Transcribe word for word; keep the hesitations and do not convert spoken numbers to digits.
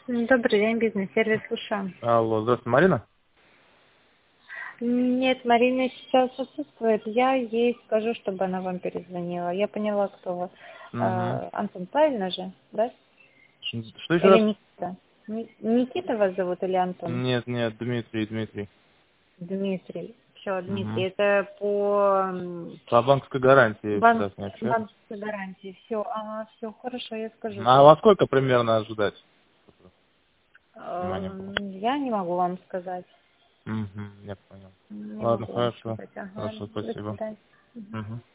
Добрый день, бизнес-сервис, слушаю. Алло, здравствуйте, Марина? Нет, Марина сейчас отсутствует. Я ей скажу, чтобы она вам перезвонила. Я поняла, кто вы. Угу. Э, Антон, правильно же, да? Что еще Или раз? Никита? Ни- Никита вас зовут или Антон? Нет, нет, Дмитрий, Дмитрий. Дмитрий. Все, Дмитрий, Угу. это по м, По банковской гарантии банк, сейчас не общаюсь. банковской гарантии. Все, ага, все, хорошо, я скажу А ей. во сколько примерно ожидать? Внимание было. Э, Я не могу вам сказать. Угу, я понял. Не Ладно, могу вам хорошо. сказать. Ага, Хорошо, до спасибо. свидания. Мгм. Угу.